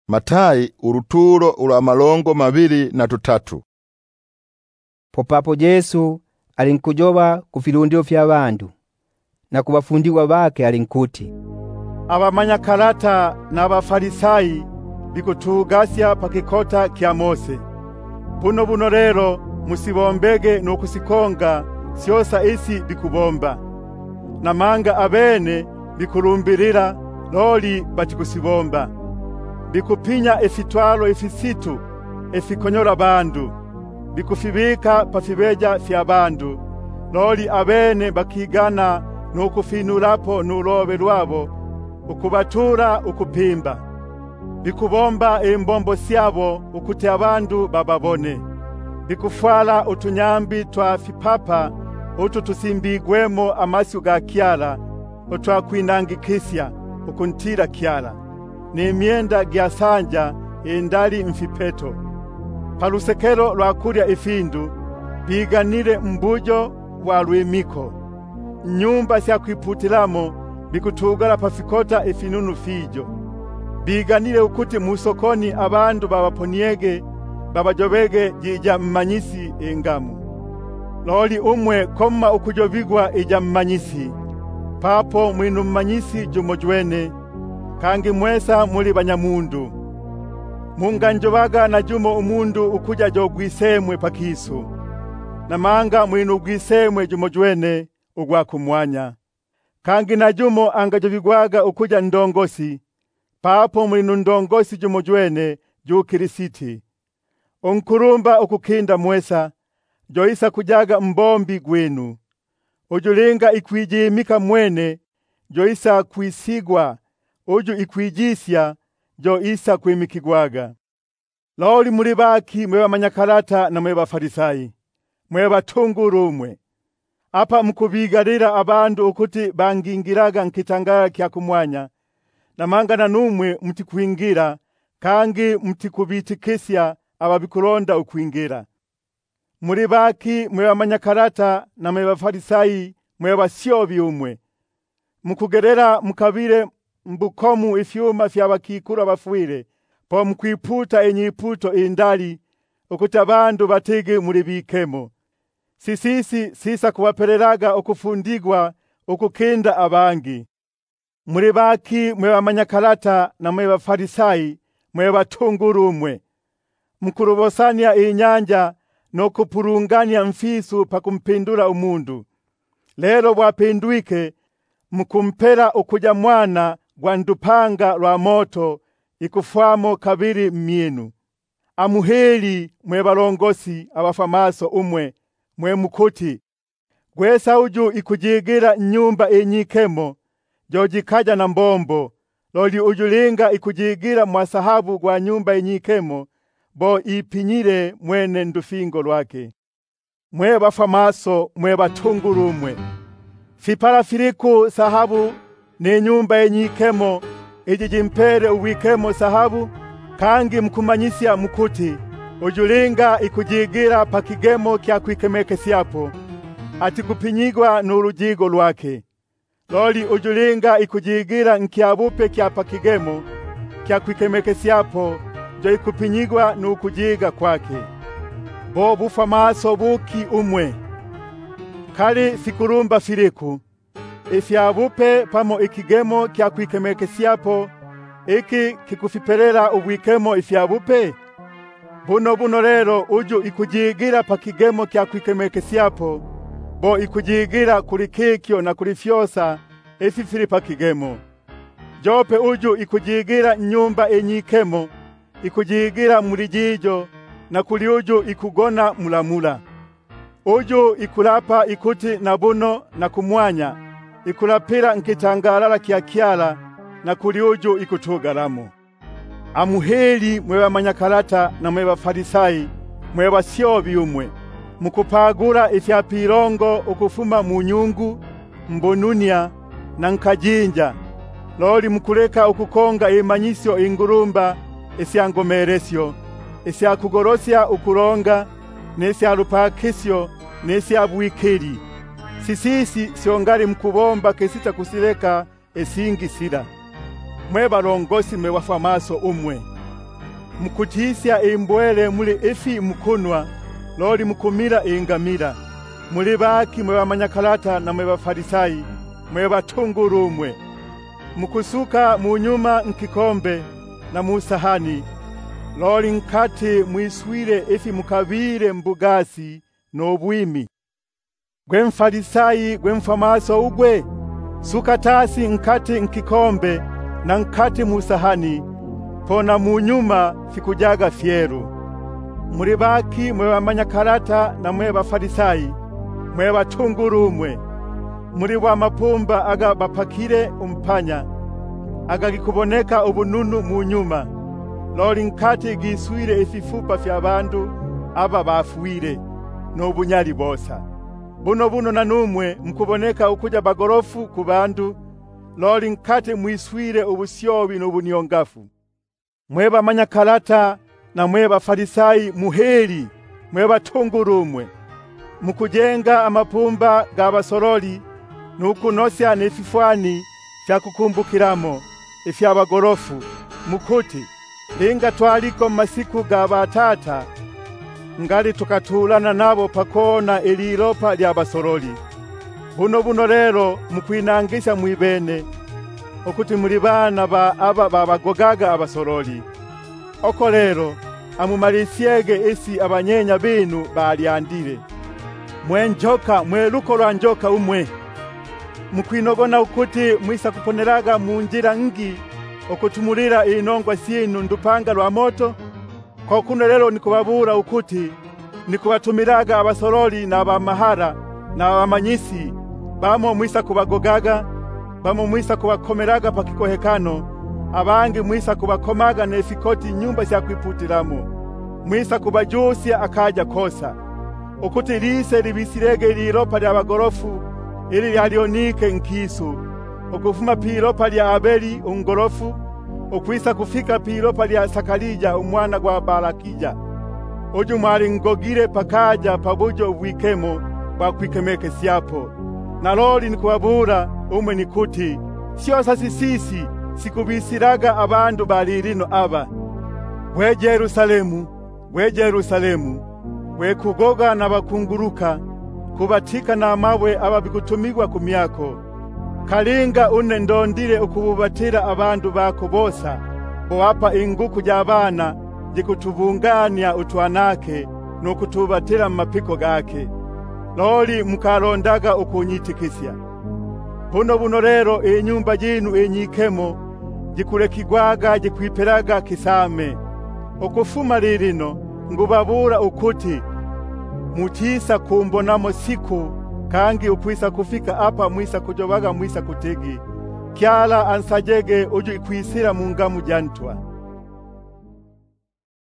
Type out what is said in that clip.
Matayi uruturo ula malongo 23. Popapo Yesu alinkujoba kufilundio fya bandu, na kubafundiwa bake alinkuti, abamanyakarata na abafarisayi bikutugasya pakikota kya Mose. Buno rero musibombege nukusikonga syosa isi bikubomba. Namanga abene bikulumbirira loli batikusibomba. Bikupinya efitwalo efisitu efikonyora bandu. Bikufibika pafibeja fya bandu. Loli abene bakigana nukufinurapo nulobe lwabo ukubatura ukupimba. Bikubomba imbombo syabo ukuti abandu bababone. Bikufwala utunyambi twa fipapa utu tusimbigwemo amasyu ga kyala utwa kwinangikisya ukuntira kyala. Ni myenda gya sanja indali mfipeto. Palusekero lwa kurya ifindu biganire mbujo wa lwimiko. Nyumba sya kwiputilamo bikutugala pafikota ifinunu fijo. Biganire ukuti musokoni abandu babaponiege babajobege jija mmanyisi engamu. Loli umwe koma ukujobigwa ija mmanyisi. Papo mwinu mmanyisi jumojwene, kangi mwesa muli banyamundu. Munganjobaga na jumo umundu ukuja jogwisemwe pakisu. Namanga mwinu gwisemwe jumojwene ugwa kumwanya. Kangi na jumo angajobigwaga ukuja ndongosi. Papo mwinu ndongosi jumojwene ju Kirisiti. Onkurumba ukukinda mwesa, joisa kujaga mbombi gwenu. Ujulinga ikwijimika mwene, joisa kuisigwa, uju ikwijisya, joisa kuimikigwaga. Loli mulibaki mwe bamanyakarata na mwe bafarisayi, mwe batungurumwe. Apa mkubigarira abandu ukuti bangingiraga nkitangara kya kumwanya, namanga na numwe mtikuingira, kangi mtikubitikisya ababikulonda ukwingira. Mulibaki mwe bamanyakarata na mwe bafarisayi, mwe basyobi umwe. Mukugerera mukabire mbukomu ifyuma fya bakikura bafwire, po mkwiputa enyiputo indali ukuti abandu batege mulibikemo. Sisa kubapereraga ukufundigwa ukukinda abangi. Mulibaki mwe bamanyakarata na mwe bafarisayi, mwe batungurumwe. Mkurubosania inyanja no kupurungania mfisu pakumpindura umundu. Lero wapindwike mkumpera ukuja mwana gwa ndupanga lwa moto ikufwamo kabiri myenu. Amuheli mwe balongosi abafamaso umwe mwe mukuti, gwesa uju ikujigira nyumba enyikemo jojikaja na mbombo. Loli ujulinga ikujigira mwasahabu gwa nyumba enyikemo bo ipinyire mwene ndufingo lwake. Mwe bafamaso mwe batungurumwe. Fipara firiku sahabu ne nyumba enyikemo ijijimpere uwikemo sahabu, kangi mkumanyisya mukuti ujulinga ikujigira pakigemo kya kwikemekesyapo ati kupinyigwa n'urujigo lwake. Loli ujulinga ikujigira nkyabupe kya pakigemo kya kwikemekesyapo jo ikupinyigwa n'ukujiga kwake. Bo bufamaso buki umwe. Kali fikurumba firiku ifyabupe pamo ikigemo kya kwikemekesyapo iki kikufiperera ubwikemo ifyabupe. Buno rero uju ikujigira pakigemo kya kwikemekesyapo bo ikujigira kuri kikyo na kuri fyosa ififiri pakigemo. Jope uju ikujigira nyumba enyikemo ikujigira mulijijo na kuli uju ikugona mulamula. Uju ikulapa ikuti na buno na kumwanya ikulapira nkitangalala kya kyala na kuli uju ikutugalamo. Amuheli mwe bamanyakarata na mwe bafarisayi, mwe basyobi umwe. Mukupagura ifyapirongo ukufuma mu nyungu, mbonunia na nkajinja. Loli mukuleka ukukonga imanyisyo ingurumba esyangomeresyo, esyakugorosya ukuronga, nesyarupakisyo, nesyabwikiri. Sisisi syongari mkubomba kesita kusileka esingi sila. Mwe balongosi mwe wafamaso umwe. mukutisya imbwele muli ifi mukunwa, loli mukumira ingamira. Muli baki mwe bamanyakalata na mwe bafarisayi, mwe batungurumwe. Mukusuka mu nyuma nkikombe na mu sahani, loli nkati mwiswire ifi mukabire mbugasi no bwimi. Gwe mfarisayi gwe mfamaso ugwe, suka tasi nkati nkikombe na nkati mu sahani, pona mu nyuma fikujaga fyeru. Muri baki mwe bamanyakalata na mwe bafarisayi, mwe batungurumwe. Muri wa mapumba aga bapakire umpanya, aga gikuboneka ubununu mu nyuma, loli nkati giswire ififupa fya bandu aba bafuire no bunyali bosa. Buno na numwe mkuboneka ukuja bagorofu ku bandu, loli nkati mwiswire ubusyobi no bunyongafu. Mwe bamanyakalata na mwe bafarisayi muheri, mwe batungurumwe. Mukujenga amapumba g'abasoroli nukunosya n'efifwani fya kukumbukiramo ifya bagorofu, mukuti linga twaliko masiku ga batata ngali tukatulana nabo pakona ililopa lya basoroli. Buno rero mukwinangisha mwibene okuti muri bana ba aba babagogaga abasoroli. Oko lero amumalisyege isi abanyenya binu balyandire. Mwenjoka mweluko lwa njoka umwe, mukwinogona ukuti mwisa kuponeraga mu njira ngi okutumulira inongwa sinu ndupanga lwa moto. Kwa kuno lero nikubabura ukuti nikubatumiraga abasoroli na abamahara na abamanyisi, bamo mwisa kubagogaga, bamo mwisa kubakomeraga pakikohekano, abangi mwisa kubakomaga nefikoti nyumba sya kwiputiramo, mwisa kubajusya akaja kosa. Ukuti lise libisirege lilopa lya bagorofu ili lyalionike nkisu, okufuma pilopa lya Abeli ungorofu, okwisa kufika pilopa lya Sakalija umwana gwa Barakija. Uju mwali ngogire pakaja pabujo wikemo bwa kwikemeke siapo. Na loli nikubabura umwe nikuti, sio sisi sikubisiraga abandu balirino aba. We Yerusalemu, we Yerusalemu, we kugoga na bakunguruka, kubatika na mawe ababikutumigwa kumyako. Kalinga une ndondire ukububatira abandu bako bosa, boapa inguku jabana jikutubungania utwanake nukutubatira mapiko gake. Loli mukalondaga ukunyitikisya. Buno rero inyumba jinu inyikemo jikulekigwaga jikwiperaga kisame. Okufuma lirino ngubabura ukuti mutisa kumbonamo siku kangi ukwisa kufika apa mwisa kujobaga mwisa kutegi. Kyala ansajege uju ikwisira mungamu jantwa.